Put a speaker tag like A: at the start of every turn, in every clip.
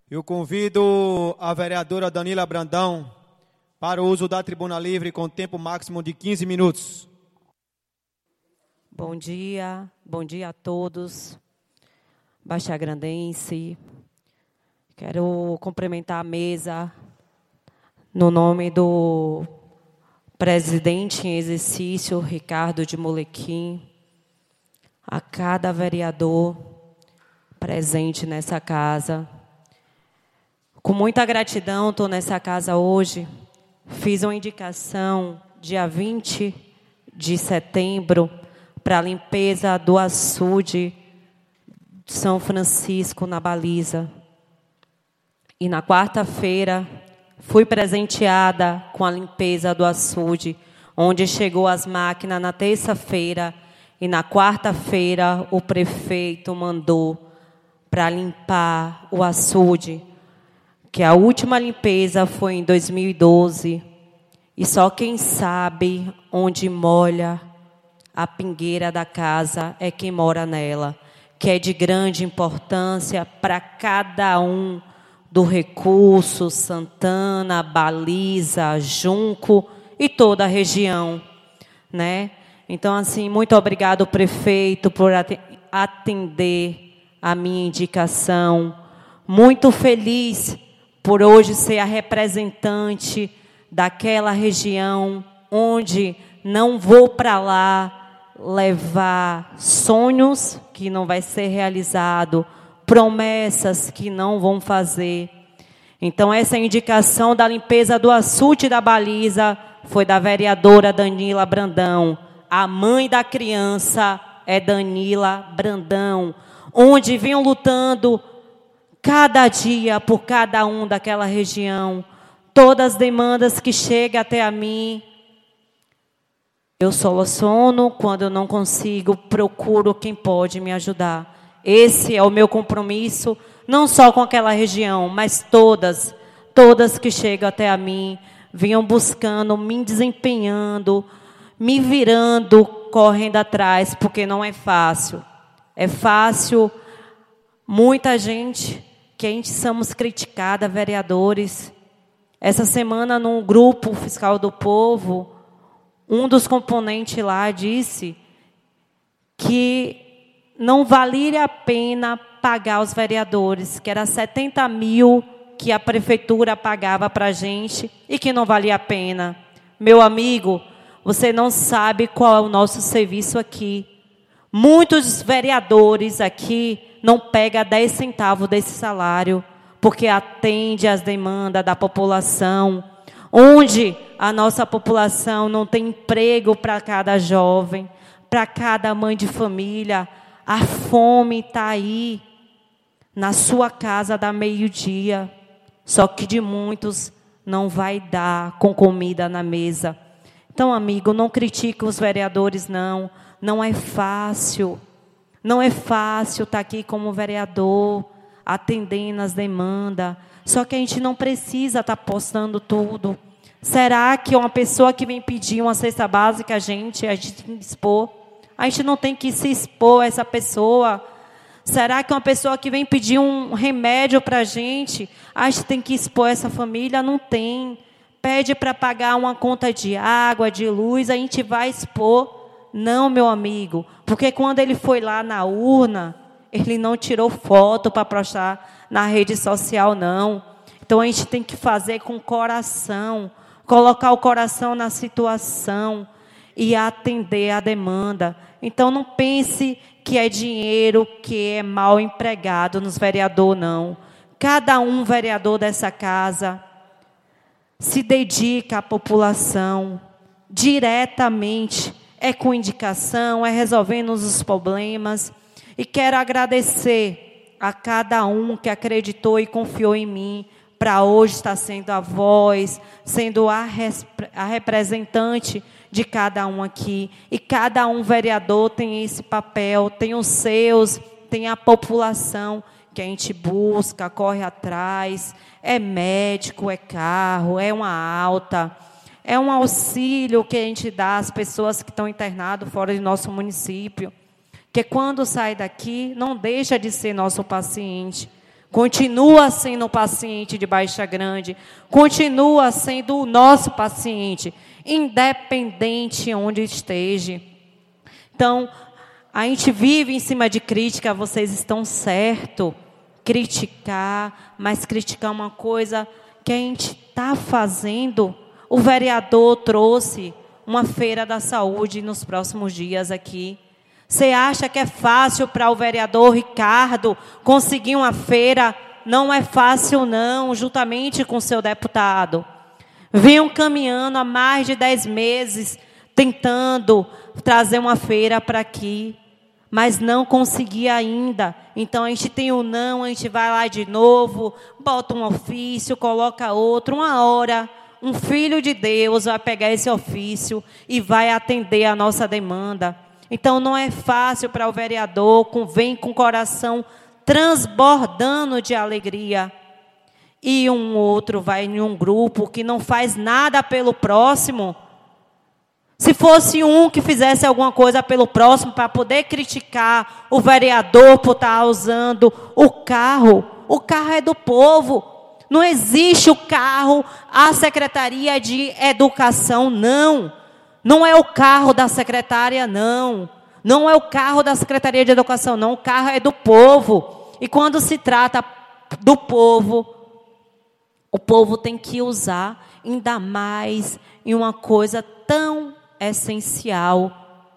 A: Eu convido a vereadora Danila Brandão para o uso da tribuna livre com tempo máximo de 15 minutos.
B: Bom dia a todos. Baixagrandense. Quero cumprimentar a mesa no nome do presidente em exercício, Ricardo de Molequim, a cada vereador presente nessa casa. Com muita gratidão, estou nessa casa hoje. Fiz uma indicação dia 20 de setembro para a limpeza do açude de São Francisco, na Baliza. E na quarta-feira, fui presenteada com a limpeza do açude, onde chegou as máquinas na terça-feira, e na quarta-feira o prefeito mandou para limpar o açude, que a última limpeza foi em 2012, e só quem sabe onde molha a pingueira da casa é quem mora nela, que é de grande importância para cada um do Recurso, Santana, Baliza, Junco e toda a região, né? Então, assim, muito obrigado, prefeito, por atender a minha indicação. Muito feliz por hoje ser a representante daquela região onde não vou para lá levar sonhos que não vai ser realizado, promessas que não vão fazer. Então, essa indicação da limpeza do açude da Baliza foi da vereadora Danila Brandão. A mãe da criança é Danila Brandão, onde vinham lutando cada dia por cada um daquela região. Todas as demandas que chegam até a mim, eu soluciono. Quando eu não consigo, procuro quem pode me ajudar. Esse é o meu compromisso, não só com aquela região, mas todas que chegam até a mim, vinham buscando, me desempenhando, me virando, correndo atrás, porque não é fácil. É fácil, muita gente, que a gente somos criticadas, vereadores. Essa semana, no grupo fiscal do povo, um dos componentes lá disse que não valia a pena pagar os vereadores, que era 70 mil que a prefeitura pagava para a gente e que não valia a pena. Meu amigo, você não sabe qual é o nosso serviço aqui. Muitos vereadores aqui não pegam 10 centavos desse salário, porque atende às demandas da população, onde a nossa população não tem emprego para cada jovem, para cada mãe de família. A fome está aí, na sua casa, dá meio-dia, só que de muitos não vai dar com comida na mesa. Então, amigo, não critique os vereadores, não. Não é fácil. Não é fácil estar aqui como vereador, atendendo as demandas. Só que a gente não precisa estar postando tudo. Será que uma pessoa que vem pedir uma cesta básica, a gente tem que expor? A gente não tem que se expor a essa pessoa. Será que uma pessoa que vem pedir um remédio para a gente tem que expor essa família? Não tem. Pede para pagar uma conta de água, de luz, a gente vai expor. Não, meu amigo, porque quando ele foi lá na urna, ele não tirou foto para postar na rede social, não. Então, a gente tem que fazer com o coração, colocar o coração na situação e atender a demanda. Então, não pense que é dinheiro que é mal empregado nos vereadores, não. Cada um vereador dessa casa se dedica à população diretamente, é com indicação, é resolvendo os problemas. E quero agradecer a cada um que acreditou e confiou em mim, para hoje estar sendo a voz, sendo a representante de cada um aqui. E cada um vereador tem esse papel, tem os seus, tem a população que a gente busca, corre atrás. É médico, é carro, é uma alta, é um auxílio que a gente dá às pessoas que estão internadas fora de nosso município, que quando sai daqui, não deixa de ser nosso paciente. Continua sendo o paciente de Baixa Grande, continua sendo o nosso paciente, independente onde esteja. Então, a gente vive em cima de crítica, vocês estão certos. Criticar, mas criticar uma coisa que a gente está fazendo. O vereador trouxe uma feira da saúde nos próximos dias aqui. Você acha que é fácil para o vereador Ricardo conseguir uma feira? Não é fácil não, juntamente com o seu deputado. Vinham caminhando há mais de 10 meses, tentando trazer uma feira para aqui, mas não conseguia ainda. Então, a gente tem o não, a gente vai lá de novo, bota um ofício, coloca outro, uma hora. Um filho de Deus vai pegar esse ofício e vai atender a nossa demanda. Então, não é fácil para o vereador, vem com o coração transbordando de alegria. E um outro vai em um grupo que não faz nada pelo próximo. Se fosse um que fizesse alguma coisa pelo próximo para poder criticar o vereador por estar usando o carro é do povo. Não existe o carro, a Secretaria de Educação, não. Não é o carro da secretária, não. Não é o carro da Secretaria de Educação, não. O carro é do povo. E quando se trata do povo, o povo tem que usar ainda mais em uma coisa tão essencial.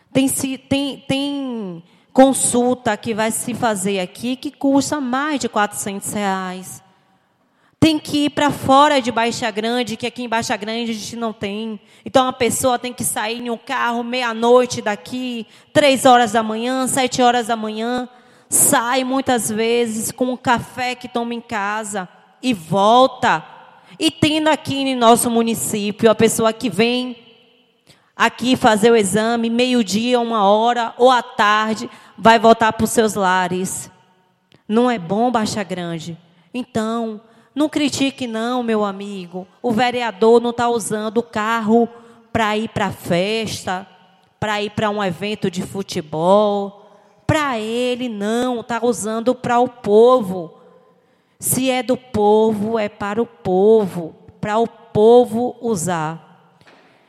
B: Tem consulta que vai se fazer aqui que custa mais de R$400. Tem que ir para fora de Baixa Grande, que aqui em Baixa Grande a gente não tem. Então, a pessoa tem que sair em um carro meia-noite daqui, 3 horas da manhã, 7 horas da manhã. Sai muitas vezes com o café que toma em casa e volta. E tendo aqui no nosso município a pessoa que vem aqui fazer o exame, meio-dia, 1h, ou à tarde, vai voltar para os seus lares. Não é bom Baixa Grande? Então, não critique não, meu amigo. O vereador não está usando o carro para ir para a festa, para ir para um evento de futebol. Para ele, não. Está usando para o povo. Se é do povo, é para o povo usar.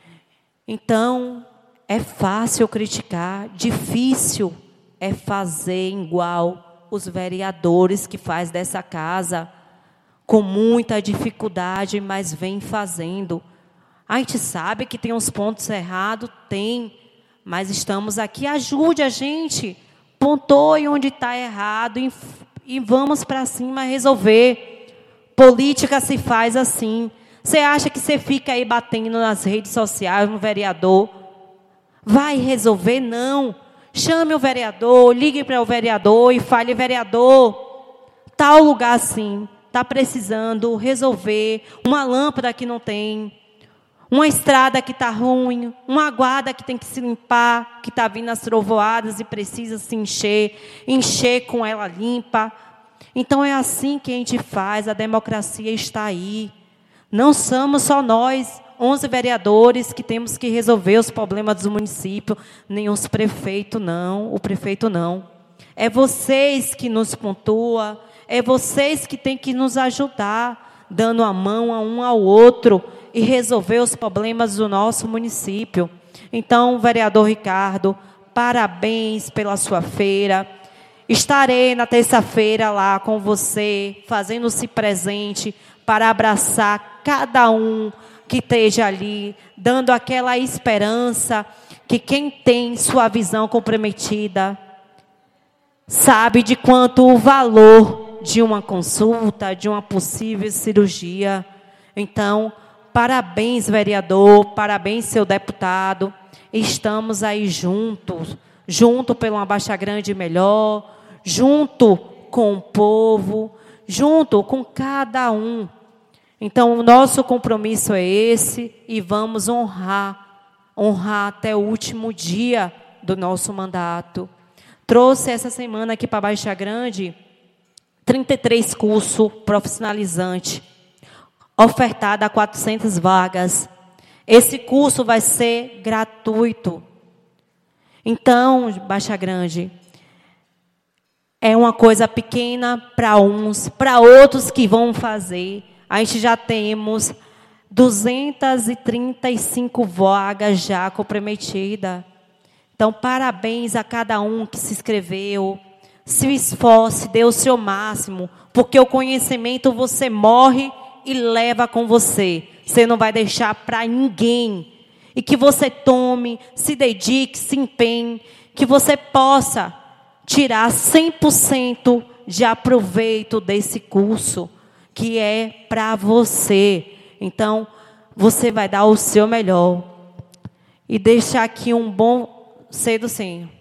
B: Então, é fácil criticar, difícil é fazer igual os vereadores que faz dessa casa, com muita dificuldade, mas vem fazendo. A gente sabe que tem uns pontos errados, tem, mas estamos aqui, ajude a gente, pontoe onde está errado e vamos para cima resolver. Política se faz assim. Você acha que você fica aí batendo nas redes sociais no vereador? Vai resolver? Não. Chame o vereador, ligue para o vereador e fale, vereador, tal lugar assim, está precisando resolver, uma lâmpada que não tem, uma estrada que está ruim, uma guarda que tem que se limpar, que está vindo as trovoadas e precisa se encher com ela limpa. Então é assim que a gente faz, a democracia está aí. Não somos só nós, 11 vereadores, que temos que resolver os problemas do município, nem os prefeitos não, o prefeito não. É vocês que nos pontuam, é vocês que têm que nos ajudar, dando a mão a um ao outro e resolver os problemas do nosso município. Então, vereador Ricardo, parabéns pela sua feira. Estarei na terça-feira lá com você, fazendo-se presente para abraçar cada um que esteja ali, dando aquela esperança que quem tem sua visão comprometida sabe de quanto o valor de uma consulta, de uma possível cirurgia. Então, parabéns, vereador, parabéns, seu deputado. Estamos aí juntos, junto pela uma Baixa Grande melhor, junto com o povo, junto com cada um. Então, o nosso compromisso é esse e vamos honrar até o último dia do nosso mandato. Trouxe essa semana aqui para Baixa Grande 33 cursos profissionalizantes, ofertado a 400 vagas. Esse curso vai ser gratuito. Então, Baixa Grande, é uma coisa pequena para uns, para outros que vão fazer. A gente já temos 235 vagas já comprometidas. Então, parabéns a cada um que se inscreveu. Se esforce, dê o seu máximo, porque o conhecimento você morre e leva com você. Você não vai deixar para ninguém. E que você tome, se dedique, se empenhe, que você possa tirar 100% de aproveito desse curso, que é para você. Então, você vai dar o seu melhor. E deixar aqui um bom cedo, sim.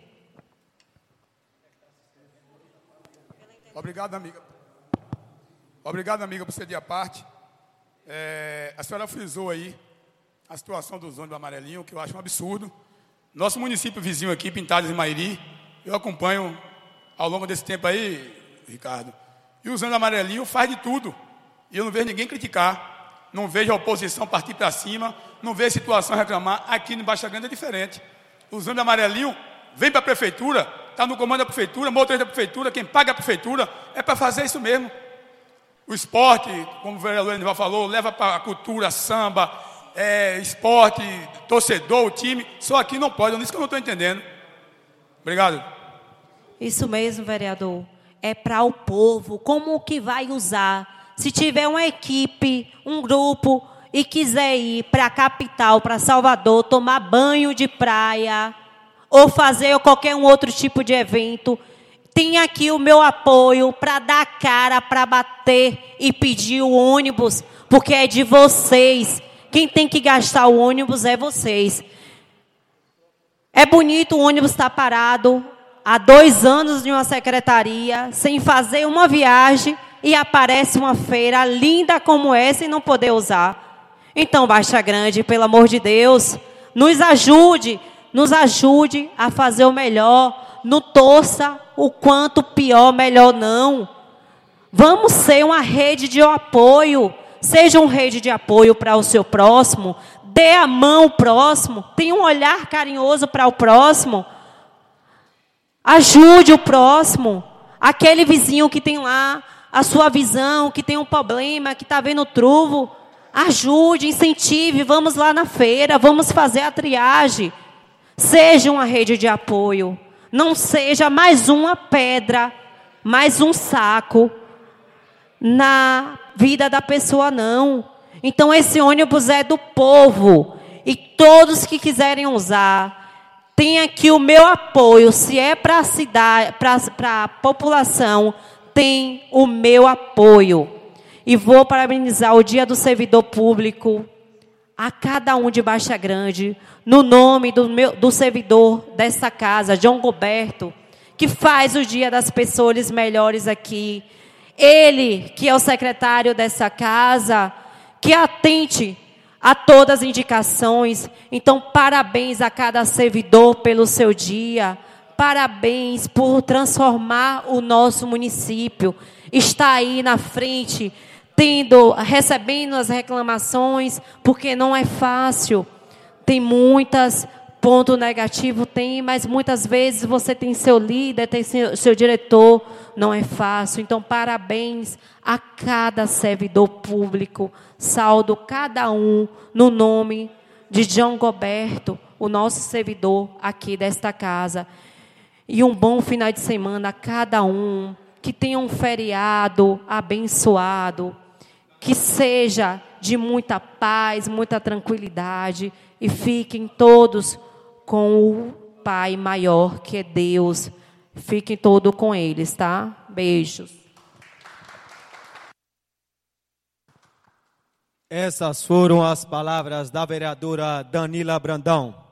C: Obrigado, amiga. Obrigado, amiga, por ceder a parte. A senhora frisou aí a situação dos ônibus amarelinhos, que eu acho um absurdo. Nosso município vizinho aqui, Pintadas e Mairi, eu acompanho ao longo desse tempo aí, Ricardo. E os ônibus amarelinhos faz de tudo. E eu não vejo ninguém criticar. Não vejo a oposição partir para cima. Não vejo a situação reclamar. Aqui no Baixa Grande é diferente. Os ônibus amarelinhos vêm para a prefeitura, está no comando da prefeitura, motorista da prefeitura, quem paga a prefeitura, é para fazer isso mesmo. O esporte, como o vereador Enival falou, leva para a cultura, samba, esporte, torcedor, o time. Só aqui não pode, é isso que eu não estou entendendo. Obrigado.
B: Isso mesmo, vereador. É para o povo. Como que vai usar? Se tiver uma equipe, um grupo, e quiser ir para a capital, para Salvador, tomar banho de praia, ou fazer qualquer um outro tipo de evento, tem aqui o meu apoio para dar cara, para bater e pedir o ônibus, porque é de vocês. Quem tem que gastar o ônibus é vocês. É bonito o ônibus estar parado há 2 anos em uma secretaria, sem fazer uma viagem, e aparece uma feira linda como essa e não poder usar. Então, Baixa Grande, pelo amor de Deus, nos ajude a fazer o melhor. Não torça o quanto pior, melhor não. Vamos ser uma rede de apoio. Seja uma rede de apoio para o seu próximo. Dê a mão ao próximo. Tenha um olhar carinhoso para o próximo. Ajude o próximo. Aquele vizinho que tem lá a sua visão, que tem um problema, que está vendo truvo. Ajude, incentive. Vamos lá na feira. Vamos fazer a triagem. Seja uma rede de apoio. Não seja mais uma pedra, mais um saco na vida da pessoa, não. Então, esse ônibus é do povo. E todos que quiserem usar, tem aqui o meu apoio. Se é para a cidade, para a população, tem o meu apoio. E vou parabenizar o Dia do Servidor Público a cada um de Baixa Grande, no nome do servidor desta casa, João Roberto, que faz o Dia das Pessoas Melhores aqui. Ele, que é o secretário dessa casa, que atente a todas as indicações. Então, parabéns a cada servidor pelo seu dia. Parabéns por transformar o nosso município. Está aí na frente, recebendo as reclamações, porque não é fácil. Tem muitos pontos negativos, mas muitas vezes você tem seu líder, tem seu diretor, não é fácil. Então, parabéns a cada servidor público, saldo cada um no nome de João Roberto, o nosso servidor aqui desta casa. E um bom final de semana a cada um, que tenha um feriado abençoado, que seja de muita paz, muita tranquilidade, e fiquem todos com o Pai maior, que é Deus. Fiquem todos com eles, tá? Beijos.
A: Essas foram as palavras da vereadora Danila Brandão.